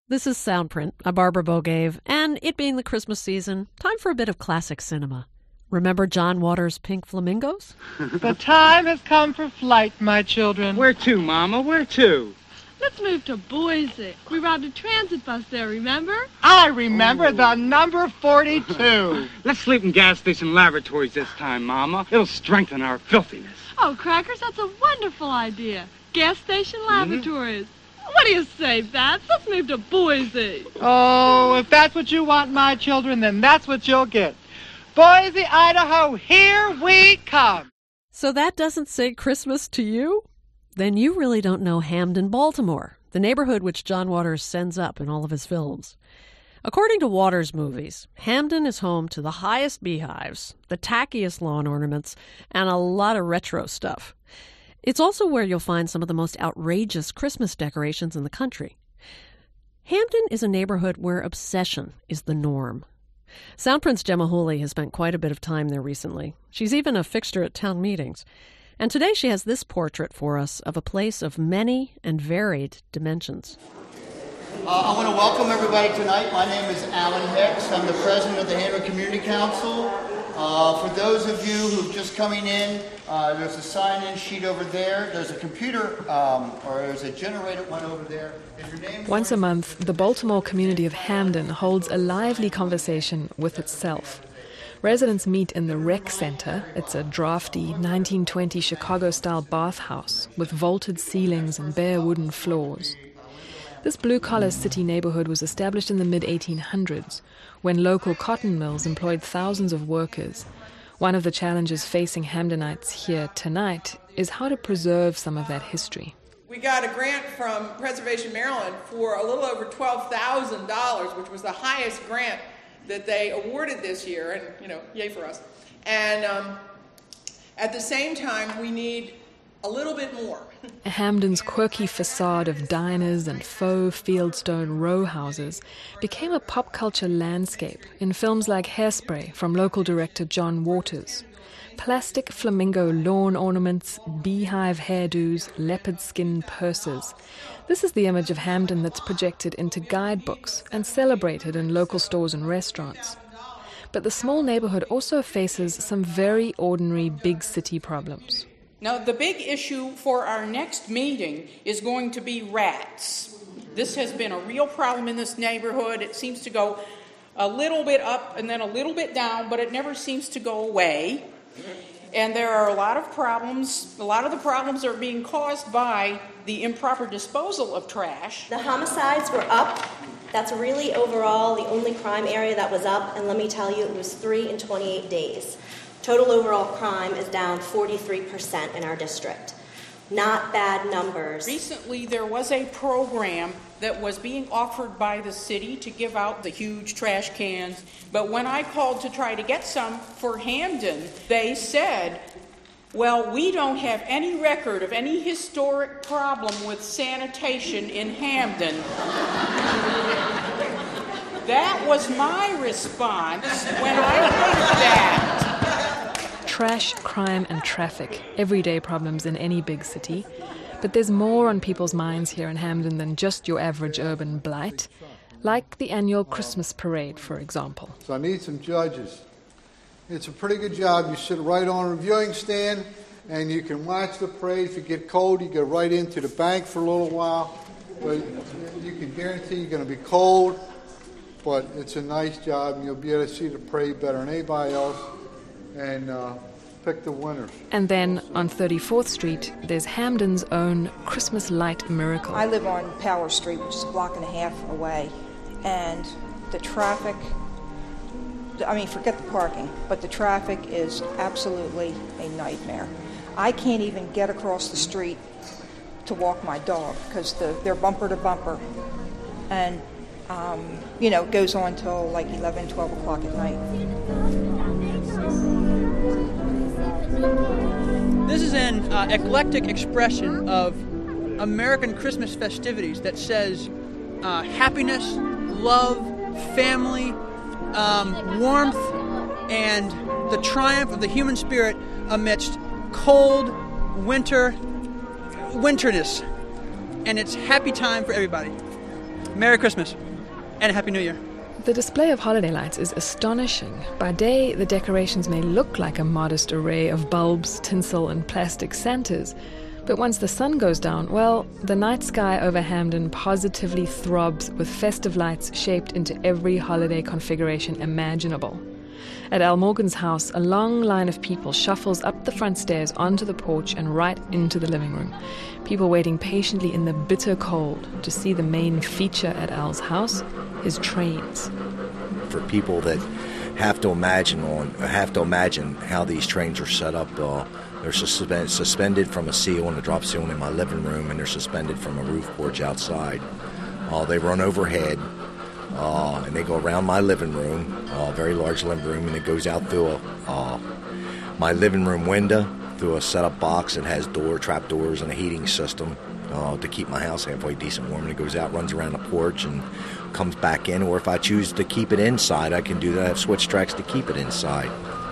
This is Soundprint. I'm Barbara Bogave, and it being the Christmas season, time for a bit of classic cinema. Remember John Waters' Pink Flamingos? The time has come for flight, my children. Where to, Mama? Where to? Let's move to Boise. We robbed a transit bus there, remember? I remember the number 42. Let's sleep in gas station lavatories this time, Mama. It'll strengthen our filthiness. Oh, Crackers, that's a wonderful idea. Gas station lavatories. What do you say, Bats? Let's move to Boise. Oh, if that's what you want, my children, then that's what you'll get. Boise, Idaho, here we come. So that doesn't say Christmas to you? Then you really don't know Hamden, Baltimore, the neighborhood which John Waters sends up in all of his films. According to Waters movies, Hamden is home to the highest beehives, the tackiest lawn ornaments, and a lot of retro stuff. It's also where you'll find some of the most outrageous Christmas decorations in the country. Hamden is a neighborhood where obsession is the norm. Soundprint's Gemma Hooley has spent quite a bit of time there recently. She's even a fixture at town meetings. And today she has this portrait for us of a place of many and varied dimensions. I want to welcome everybody tonight. My name is Alan Hicks. I'm the president of the Hamden Community Council. For those of you who've just coming in, there's a sign-in sheet over there. There's a computer, or there's a generated one over there. Once a month, the Baltimore community of Hamden holds a lively conversation with itself. Residents meet in the Rec Center. It's a drafty 1920 Chicago-style bathhouse with vaulted ceilings and bare wooden floors. This blue-collar city neighborhood was established in the mid-1800s when local cotton mills employed thousands of workers. One of the challenges facing Hamdenites here tonight is how to preserve some of that history. We got a grant from Preservation Maryland for a little over $12,000, which was the highest grant that they awarded this year, and, yay for us. And at the same time, we need a little bit more. Hamden's quirky facade of diners and faux fieldstone row houses became a pop culture landscape in films like Hairspray from local director John Waters. Plastic flamingo lawn ornaments, beehive hairdos, leopard skin purses. This is the image of Hamden that's projected into guidebooks and celebrated in local stores and restaurants. But the small neighborhood also faces some very ordinary big city problems. Now, the big issue for our next meeting is going to be rats. This has been a real problem in this neighborhood. It seems to go a little bit up and then a little bit down, but it never seems to go away. And there are a lot of problems. A lot of the problems are being caused by the improper disposal of trash. The homicides were up. That's really overall the only crime area that was up. And let me tell you, it was 3 in 28 days. Total overall crime is down 43% in our district. Not bad numbers. Recently, there was a program that was being offered by the city to give out the huge trash cans. But when I called to try to get some for Hamden, they said, well, we don't have any record of any historic problem with sanitation in Hamden. That was my response when I heard that. Trash, crime and traffic, everyday problems in any big city. But there's more on people's minds here in Hamden than just your average urban blight, like the annual Christmas parade, for example. So I need some judges. It's a pretty good job. You sit right on a viewing stand and you can watch the parade. If you get cold, you go right into the bank for a little while. But you can guarantee you're going to be cold, but it's a nice job and you'll be able to see the parade better than anybody else. And pick the winners. And then on 34th Street, there's Hamden's own Christmas light miracle. I live on Power Street, which is a block and a half away, and the traffic, forget the parking, but the traffic is absolutely a nightmare. I can't even get across the street to walk my dog because they're bumper to bumper, and it goes on till like 11, 12 o'clock at night. This is an eclectic expression of American Christmas festivities that says happiness, love, family, warmth, and the triumph of the human spirit amidst cold winterness. And it's happy time for everybody. Merry Christmas and a Happy New Year. The display of holiday lights is astonishing. By day, the decorations may look like a modest array of bulbs, tinsel, and plastic Santas. But once the sun goes down, well, the night sky over Hampden positively throbs with festive lights shaped into every holiday configuration imaginable. At Al Morgan's house, a long line of people shuffles up the front stairs onto the porch and right into the living room. People waiting patiently in the bitter cold to see the main feature at Al's house, his trains. For people that have to imagine how these trains are set up, they're suspended from a ceiling, a drop ceiling in my living room, and they're suspended from a roof porch outside. They run overhead. And they go around my living room, very large living room, and it goes out through my living room window, through a set-up box that has trap doors and a heating system to keep my house halfway decent warm. And it goes out, runs around the porch, and comes back in. Or if I choose to keep it inside, I can do that. I have switch tracks to keep it inside.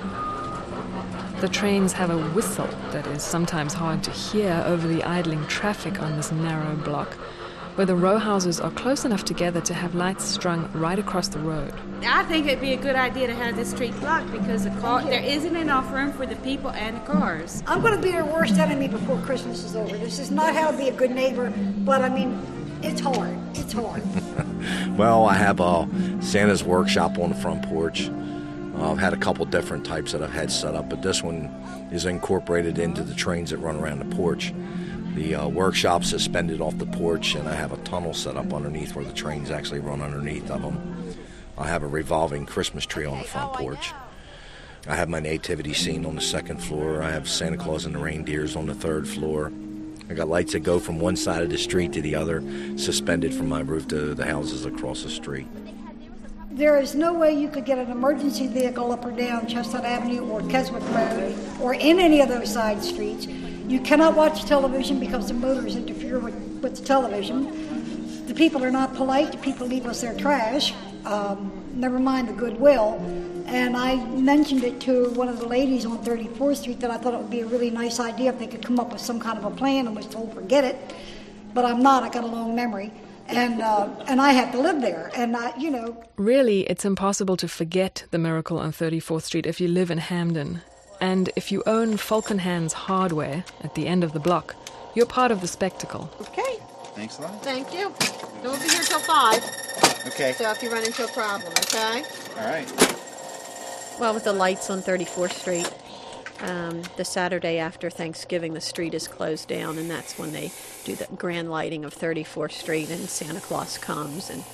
The trains have a whistle that is sometimes hard to hear over the idling traffic on this narrow block, where the row houses are close enough together to have lights strung right across the road. I think it'd be a good idea to have the street blocked because there isn't enough room for the people and the cars. I'm going to be their worst enemy before Christmas is over. This is not how to be a good neighbor, but I mean, it's hard. It's hard. Well, I have Santa's workshop on the front porch. I've had a couple different types that I've had set up, but this one is incorporated into the trains that run around the porch. The workshop's suspended off the porch, and I have a tunnel set up underneath where the trains actually run underneath of them. I have a revolving Christmas tree on the front porch. I have my nativity scene on the second floor. I have Santa Claus and the reindeers on the third floor. I got lights that go from one side of the street to the other, suspended from my roof to the houses across the street. There is no way you could get an emergency vehicle up or down Chestnut Avenue or Keswick Road or in any of those side streets. You cannot watch television because the motors interfere with the television. The people are not polite. The people leave us their trash, never mind the goodwill. And I mentioned it to one of the ladies on 34th Street that I thought it would be a really nice idea if they could come up with some kind of a plan, and was told, forget it. But I'm not. I got a long memory. And I have to live there. And, Really, it's impossible to forget the miracle on 34th Street if you live in Hampden. And if you own Falcon Hands Hardware at the end of the block, you're part of the spectacle. Okay. Thanks a lot. Thank you. We'll be here till 5. Okay. So if you run into a problem, okay? All right. Well, with the lights on 34th Street, the Saturday after Thanksgiving, the street is closed down, and that's when they do the grand lighting of 34th Street, and Santa Claus comes, and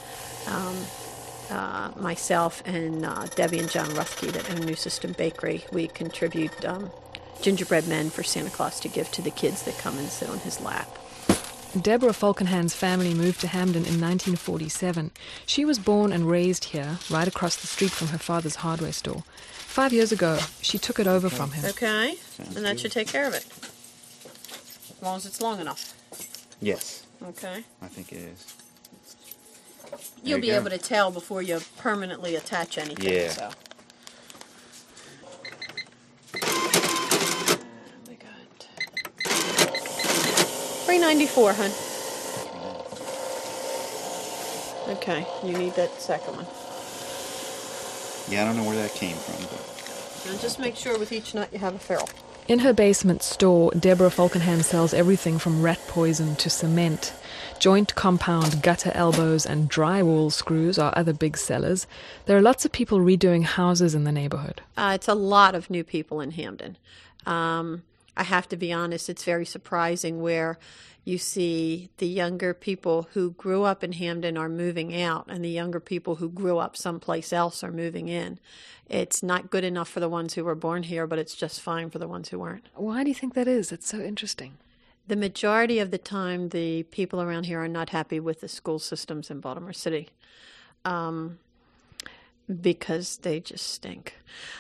myself and Debbie and John Ruthke that own New System Bakery, we contribute gingerbread men for Santa Claus to give to the kids that come and sit on his lap. Deborah Falkenhand's family moved to Hampden in 1947. She was born and raised here, right across the street from her father's hardware store. 5 years ago, she took it over from him. Okay, and that should take care of it. As long as it's long enough. Yes. Okay. I think it is. You'll be able to tell before you permanently attach anything. Yeah. So. We got $3.94, hun. Okay, you need that second one. Yeah, I don't know where that came from, but... And just make sure with each nut you have a ferrule. In her basement store, Deborah Falkenhand sells everything from rat poison to cement. Joint compound, gutter elbows, and drywall screws are other big sellers. There are lots of people redoing houses in the neighborhood. It's a lot of new people in Hampden. I have to be honest, it's very surprising where you see the younger people who grew up in Hampden are moving out, and the younger people who grew up someplace else are moving in. It's not good enough for the ones who were born here, but it's just fine for the ones who weren't. Why do you think that is? It's so interesting. The majority of the time, the people around here are not happy with the school systems in Baltimore City because they just stink.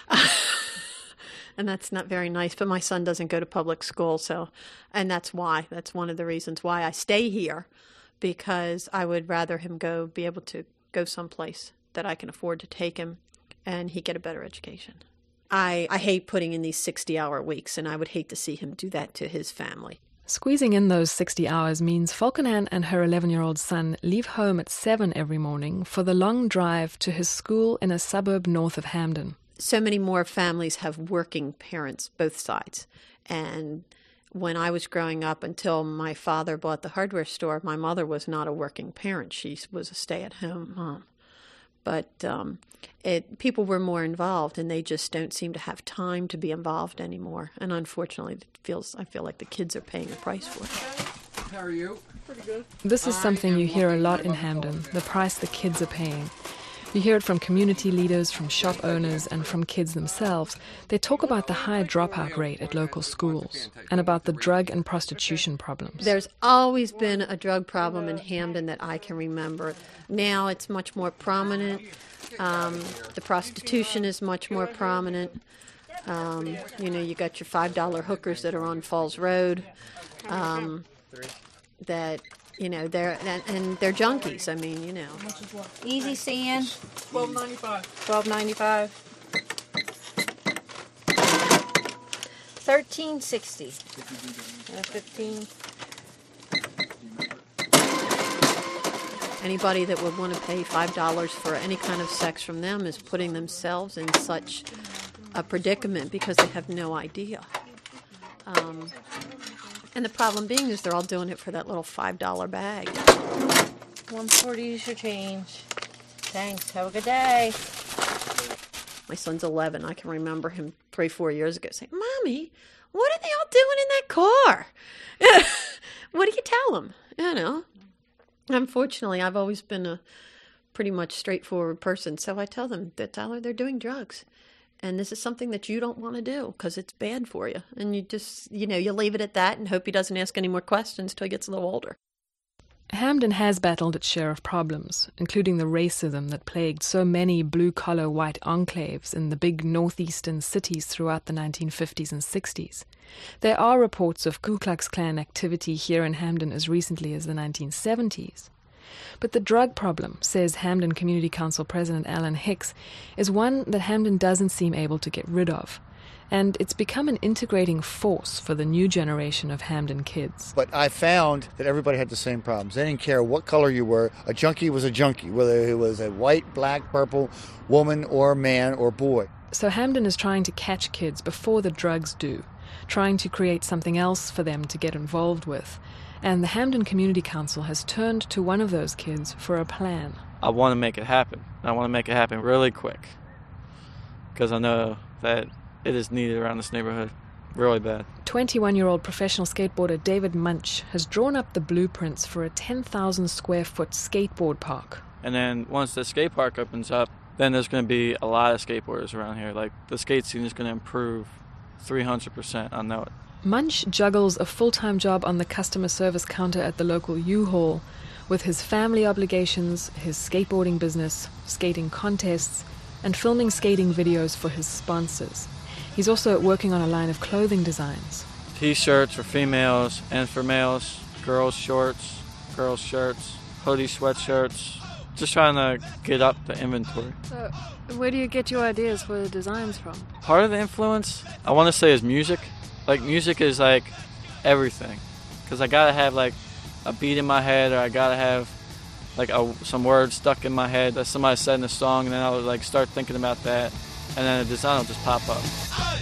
And that's not very nice, but my son doesn't go to public school, and that's why. That's one of the reasons why I stay here, because I would rather him be able to go someplace that I can afford to take him and he get a better education. I hate putting in these 60-hour weeks, and I would hate to see him do that to his family. Squeezing in those 60 hours means Falkenhan and her 11-year-old son leave home at 7 every morning for the long drive to his school in a suburb north of Hampden. So many more families have working parents, both sides. And when I was growing up, until my father bought the hardware store, my mother was not a working parent. She was a stay-at-home mom. But people were more involved, and they just don't seem to have time to be involved anymore. And unfortunately, I feel like the kids are paying the price for it. How are you? Pretty good. This is something you hear a lot in Hampden, the price the kids are paying. You hear it from community leaders, from shop owners, and from kids themselves. They talk about the high dropout rate at local schools and about the drug and prostitution problems. There's always been a drug problem in Hampden that I can remember. Now it's much more prominent. The prostitution is much more prominent. You got your $5 hookers that are on Falls Road. They're junkies. I mean, Easy sand. $12.95. $12.95. $13.60. 15. Anybody that would want to pay $5 for any kind of sex from them is putting themselves in such a predicament because they have no idea. And the problem being is they're all doing it for that little $5 bag. 140 is your change. Thanks. Have a good day. My son's 11. I can remember him 3-4 years ago saying, "Mommy, what are they all doing in that car?" What do you tell them? Unfortunately, I've always been a pretty much straightforward person, so I tell them that they're doing drugs. And this is something that you don't want to do because it's bad for you. And you just, you leave it at that and hope he doesn't ask any more questions till he gets a little older. Hampden has battled its share of problems, including the racism that plagued so many blue-collar white enclaves in the big northeastern cities throughout the 1950s and 60s. There are reports of Ku Klux Klan activity here in Hampden as recently as the 1970s. But the drug problem, says Hampden Community Council President Alan Hicks, is one that Hampden doesn't seem able to get rid of. And it's become an integrating force for the new generation of Hampden kids. But I found that everybody had the same problems. They didn't care what color you were. A junkie was a junkie, whether it was a white, black, purple woman or man or boy. So Hampden is trying to catch kids before the drugs do, trying to create something else for them to get involved with. And the Hampden Community Council has turned to one of those kids for a plan. I want to make it happen. I want to make it happen really quick because I know that it is needed around this neighborhood really bad. 21-year-old professional skateboarder David Munch has drawn up the blueprints for a 10,000 square foot skateboard park. And then once the skate park opens up, then there's going to be a lot of skateboarders around here. Like, the skate scene is going to improve 300%, I know it. Munch juggles a full-time job on the customer service counter at the local U-Haul with his family obligations, his skateboarding business, skating contests, and filming skating videos for his sponsors. He's also working on a line of clothing designs. T-shirts for females and for males, girls' shorts, girls' shirts, hoodie sweatshirts. Just trying to get up the inventory. So, where do you get your ideas for the designs from? Part of the influence, I want to say, is music. Like, music is like everything. Because I gotta have like a beat in my head, or I gotta have like some words stuck in my head that somebody said in a song, and then I'll like start thinking about that, and then the design will just pop up.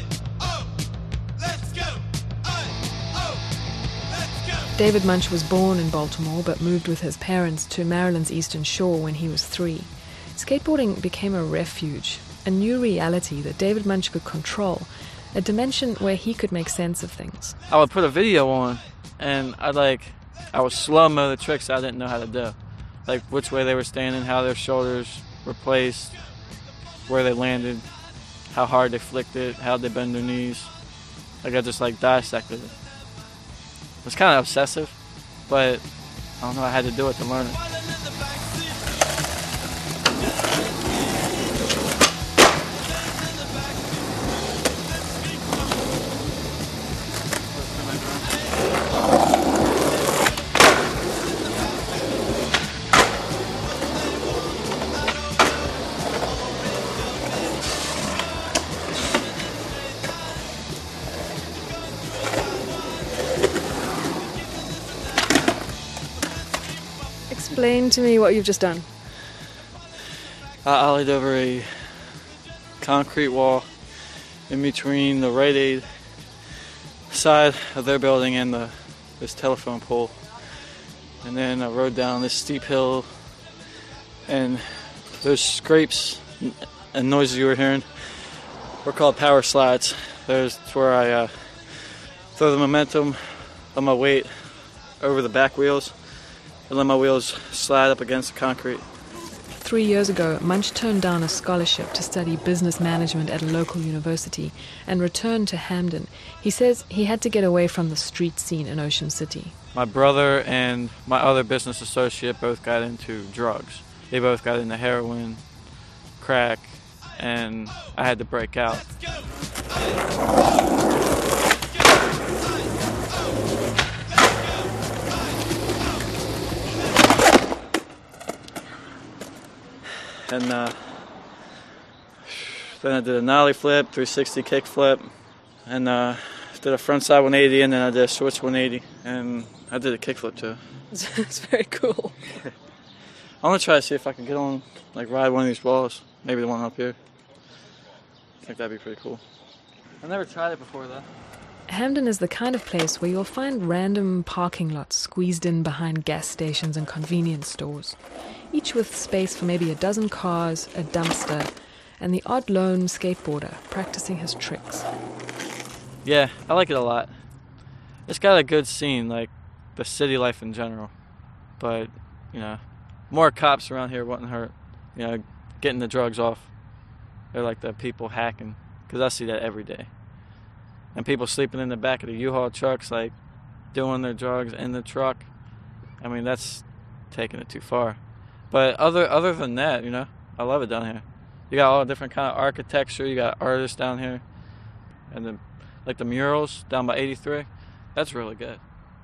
David Munch was born in Baltimore but moved with his parents to Maryland's Eastern Shore when he was 3. Skateboarding became a refuge, a new reality that David Munch could control, a dimension where he could make sense of things. I would put a video on, and I would slow-mo the tricks I didn't know how to do. Like which way they were standing, how their shoulders were placed, where they landed, how hard they flicked it, how they bend their knees. Like I just dissected it. It was kind of obsessive, but I don't know, I had to do it to learn it. Explain to me what you've just done. I ollied over a concrete wall in between the Rite Aid side of their building and this telephone pole. And then I rode down this steep hill, and those scrapes and noises you were hearing were called power slides. There's where I throw the momentum of my weight over the back wheels and let my wheels slide up against the concrete. 3 years ago, Munch turned down a scholarship to study business management at a local university and returned to Hamden. He says he had to get away from the street scene in Ocean City. My brother and my other business associate both got into drugs. They both got into heroin, crack, and I had to break out. And then I did a nollie flip, 360 kick flip, and did a frontside 180, and then I did a switch 180, and I did a kick flip too. It's very cool. I'm gonna try to see if I can get on, like, ride one of these walls, maybe the one up here. I think that'd be pretty cool. I never tried it before though. Hamden is the kind of place where you'll find random parking lots squeezed in behind gas stations and convenience stores, each with space for maybe a dozen cars, a dumpster, and the odd lone skateboarder practicing his tricks. Yeah, I like it a lot. It's got a good scene, like the city life in general. But, you know, more cops around here wouldn't hurt. You know, getting the drugs off. They're like the people hacking, because I see that every day. And people sleeping in the back of the U-Haul trucks, like, doing their drugs in the truck. I mean, that's taking it too far. But other than that, you know, I love it down here. You got all different kind of architecture. You got artists down here. And the murals down by 83. That's really good.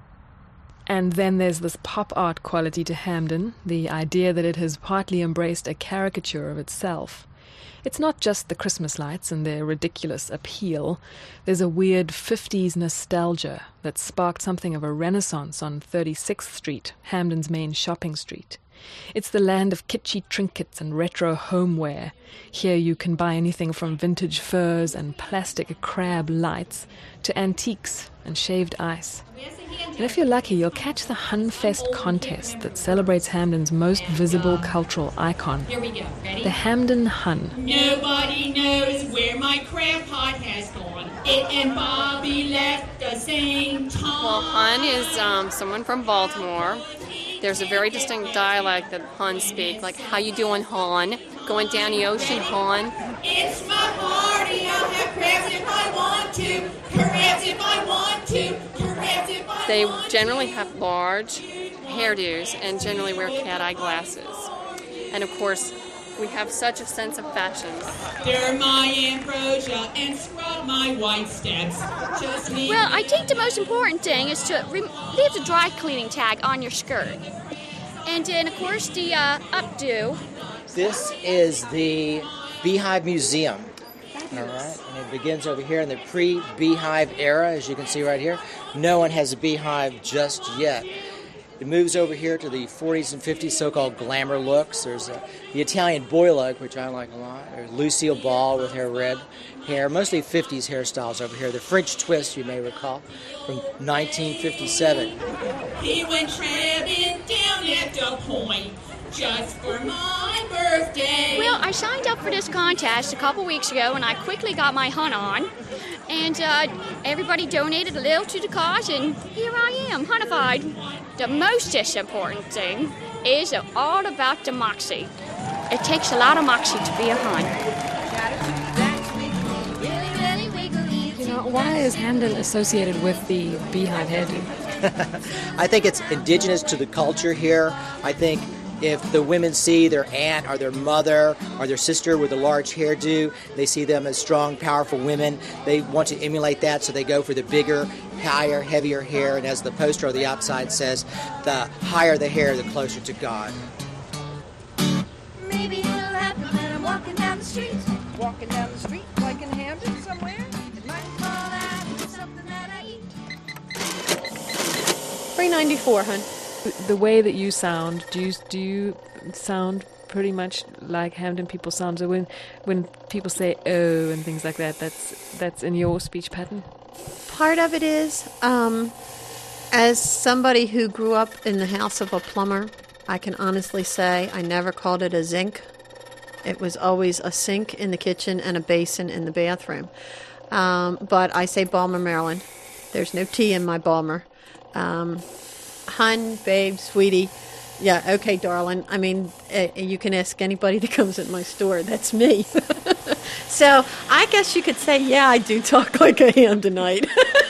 And then there's this pop art quality to Hamden, the idea that it has partly embraced a caricature of itself. It's not just the Christmas lights and their ridiculous appeal. There's a weird 50s nostalgia that sparked something of a renaissance on 36th Street, Hamden's main shopping street. It's the land of kitschy trinkets and retro homeware. Here you can buy anything from vintage furs and plastic crab lights to antiques and shaved ice. And if you're lucky, you'll catch the Hunfest contest that celebrates Hamden's most visible cultural icon, Here we go. Ready? the Hamden Hun. Nobody knows where my crab pot has gone. It and Bobby left the same time. Well, Hun is someone from Baltimore. There's a very distinct dialect that Hun speak, like, how you doing, Hun? Going down the ocean, Hun? It's my party. I'll have crabs if I want to. Crabs if I want to. Crabs if I They want to. generally have large hairdos and generally wear cat-eye glasses. And, of course, we have such a sense of fashion. They're my ambrosia and scrub my white steps. Just leave Well, me I think the most important thing is to leave the dry cleaning tag on your skirt. And then, of course, the updo. This is the Beehive Museum. All right, and it begins over here in the pre-beehive era, as you can see right here. No one has a beehive just yet. It moves over here to the 40s and 50s so-called glamour looks. There's the Italian boy look, which I like a lot. There's Lucille Ball with her red hair, mostly 50s hairstyles over here. The French twist, you may recall, from 1957. He went traveling down at the point just for my birthday. Well, I signed up for this contest a couple weeks ago, and I quickly got my Hun on. And everybody donated a little to the cause, and here I am, Hunified. The most important thing is all about the moxie. It takes a lot of moxie to be a Hun. You know, why is Hamden associated with the beehive hairdo? I think it's indigenous to the culture here. I think if the women see their aunt or their mother or their sister with a large hairdo, they see them as strong, powerful women. They want to emulate that, so they go for the bigger, higher, heavier hair. And as the poster on the outside says, the higher the hair, the closer to God. Maybe it'll happen when I'm walking down the street. Walking down the street, like in Hamden somewhere? It might fall out into something that I eat. $3.94, Hun. The way that you sound, do you sound pretty much like Hampden people sound? So when people say "oh" and things like that, that's in your speech pattern? Part of it is, as somebody who grew up in the house of a plumber, I can honestly say I never called it a zinc. It was always a sink in the kitchen and a basin in the bathroom. But I say Balmer, Maryland. There's no T in my Balmer. Hun, babe, sweetie. Yeah, okay, darling. I mean, you can ask anybody that comes in my store. That's me. So I guess you could say, yeah, I do talk like a Hampdenite.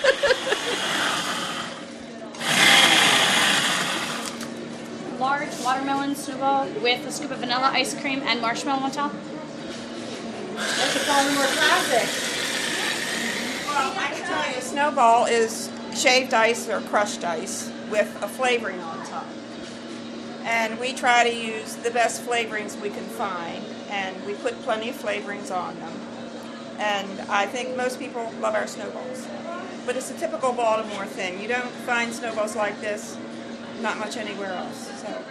Large watermelon snowball with a scoop of vanilla ice cream and marshmallow on top. That's a Baltimore classic. Well, I can tell you, a snowball is shaved ice or crushed ice with a flavoring on top. And we try to use the best flavorings we can find, and we put plenty of flavorings on them. And I think most people love our snowballs. But it's a typical Baltimore thing. You don't find snowballs like this not much anywhere else. So.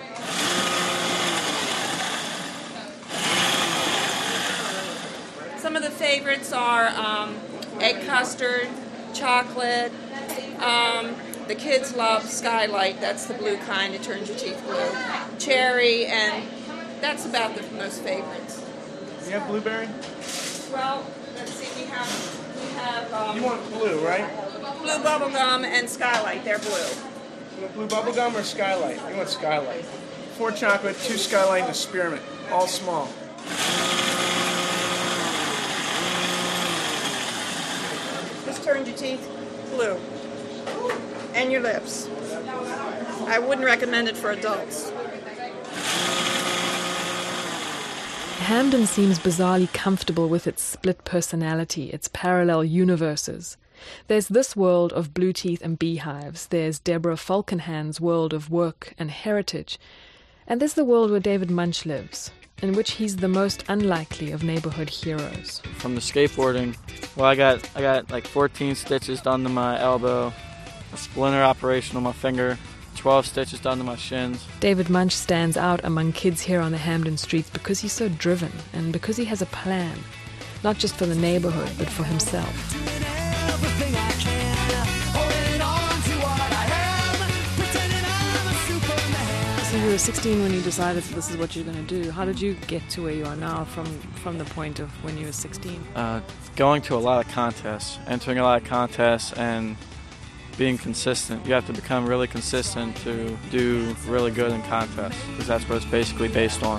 Some of the favorites are egg custard, chocolate. The kids love Skylight. That's the blue kind. It turns your teeth blue. Cherry, and that's about the most favorites. You have blueberry? Well, let's see. We have. You want blue, right? Blue bubblegum and Skylight. They're blue. You want blue bubblegum or Skylight? You want Skylight. 4 chocolate, 2 Skylight, and a spearmint. All small. This turns your teeth blue. And your lips. I wouldn't recommend it for adults. Hampden seems bizarrely comfortable with its split personality, its parallel universes. There's this world of blue teeth and beehives. There's Deborah Falkenhand's world of work and heritage. And there's the world where David Munch lives, in which he's the most unlikely of neighborhood heroes. From the skateboarding, well, I got like 14 stitches done to my elbow, a splinter operation on my finger, 12 stitches done to my shins. David Munch stands out among kids here on the Hampden streets because he's so driven and because he has a plan, not just for the neighborhood, but for himself. So you were 16 when you decided this is what you're going to do. How did you get to where you are now from the point of when you were 16? Going to a lot of contests, entering a lot of contests, and being consistent. You have to become really consistent to do really good in contests, because that's what it's basically based on.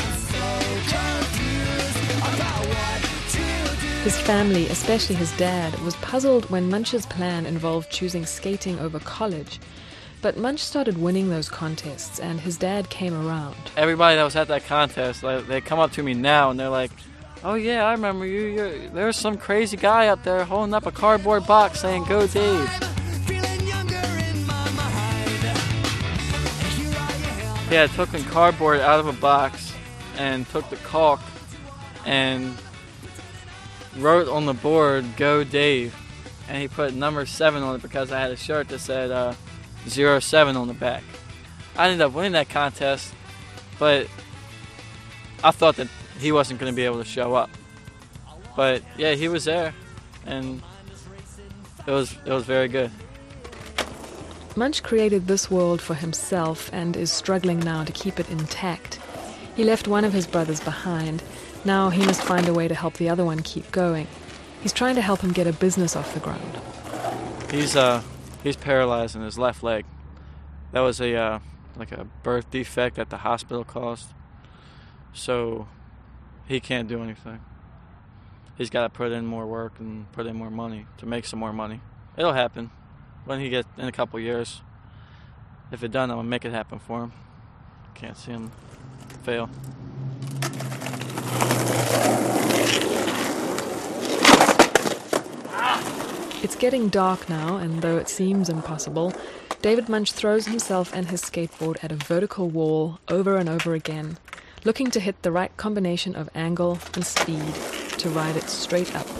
His family, especially his dad, was puzzled when Munch's plan involved choosing skating over college. But Munch started winning those contests, and his dad came around. Everybody that was at that contest, they come up to me now, and they're like, "Oh yeah, I remember you. There's some crazy guy out there holding up a cardboard box saying, 'Go Dave.'" Yeah, I took the cardboard out of a box and took the caulk and wrote on the board, "Go Dave." And he put number 7 on it because I had a shirt that said 07 on the back. I ended up winning that contest, but I thought that he wasn't going to be able to show up. But yeah, he was there, and it was very good. Munch created this world for himself and is struggling now to keep it intact. He left one of his brothers behind. Now he must find a way to help the other one keep going. He's trying to help him get a business off the ground. He's paralyzed in his left leg. That was a birth defect that the hospital caused. So he can't do anything. He's got to put in more work and put in more money to make some more money. It'll happen when he gets in a couple years. If it doesn't, I'm gonna make it happen for him. Can't see him fail. It's getting dark now, and though it seems impossible, David Munch throws himself and his skateboard at a vertical wall over and over again, looking to hit the right combination of angle and speed to ride it straight up.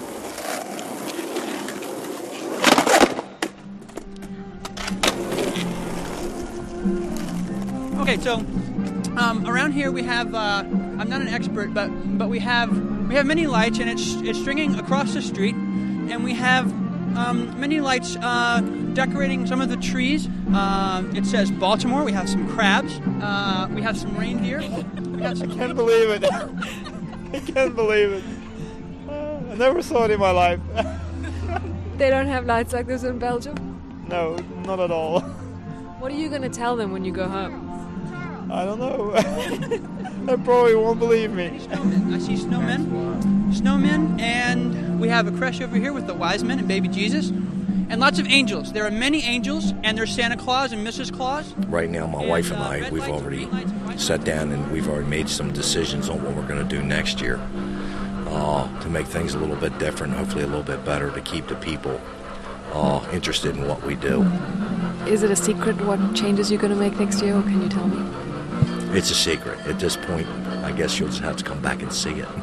Okay, so around here we have. I'm not an expert, but we have many lights, and it's stringing across the street, and we have many lights decorating some of the trees. It says Baltimore. We have some crabs. We have some reindeer. I can't believe it. I can't believe it. I never saw it in my life. They don't have lights like this in Belgium? No, not at all. What are you going to tell them when you go home? I don't know. They probably won't believe me. I see snowmen, and we have a creche over here with the wise men and baby Jesus, and lots of angels. There are many angels, and there's Santa Claus and Mrs. Claus. Right now, my wife and I, we've already sat down and we've already made some decisions on what we're going to do next year to make things a little bit different, hopefully a little bit better, to keep the people interested in what we do. Is it a secret what changes you're going to make next year, or can you tell me? It's a secret. At this point, I guess you'll just have to come back and see it.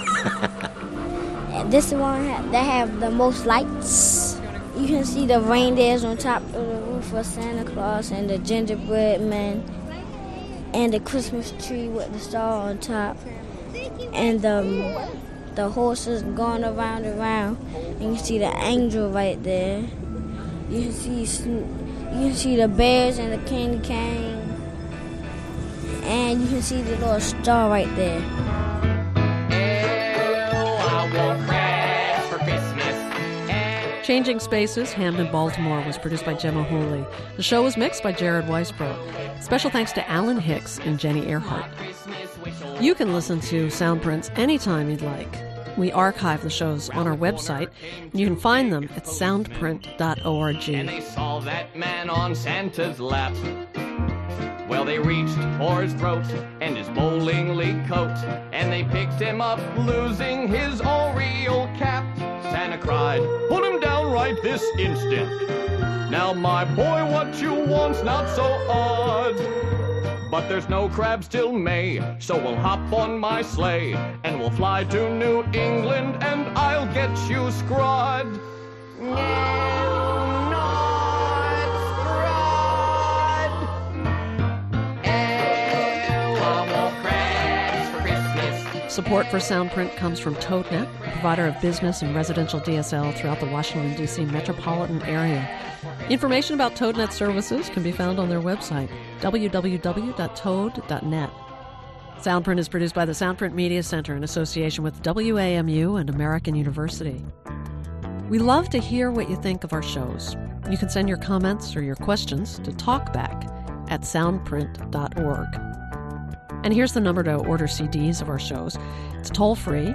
This one that have the most lights. You can see the reindeers on top of the roof for Santa Claus, and the gingerbread man, and the Christmas tree with the star on top, and the horses going around and around, and you see the angel right there. You can see the bears and the candy cane, and you can see the little star right there. Changing Spaces, Hamden, Baltimore was produced by Gemma Hooley. The show was mixed by Jared Weisbrot. Special thanks to Alan Hicks and Jenny Earhart. You can listen to Soundprints anytime you'd like. We archive the shows on our website, and you can find them at soundprint.org. And they saw that man on Santa's lap. Well, they reached for his throat and his bowling league coat, and they picked him up, losing his Oreo cap. Santa cried, "Put him down right this instant. Now, my boy, what you want's not so odd. But there's no crabs till May, so we'll hop on my sleigh, and we'll fly to New England, and I'll get you scrod." Support for Soundprint comes from ToadNet, a provider of business and residential DSL throughout the Washington, D.C. metropolitan area. Information about ToadNet services can be found on their website, www.toad.net. Soundprint is produced by the Soundprint Media Center in association with WAMU and American University. We love to hear what you think of our shows. You can send your comments or your questions to talkback@soundprint.org. And here's the number to order CDs of our shows. It's toll-free,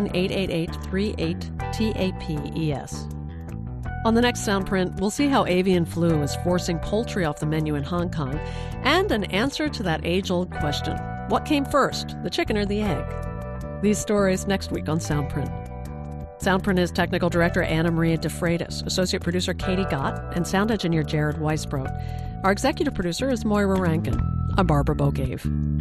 1-888-38-TAPES. On the next Soundprint, we'll see how avian flu is forcing poultry off the menu in Hong Kong, and an answer to that age-old question: what came first, the chicken or the egg? These stories next week on Soundprint. Soundprint is technical director Anna Maria DeFreitas, associate producer Katie Gott, and sound engineer Jared Weisbrot. Our executive producer is Moira Rankin. I'm Barbara Bogave.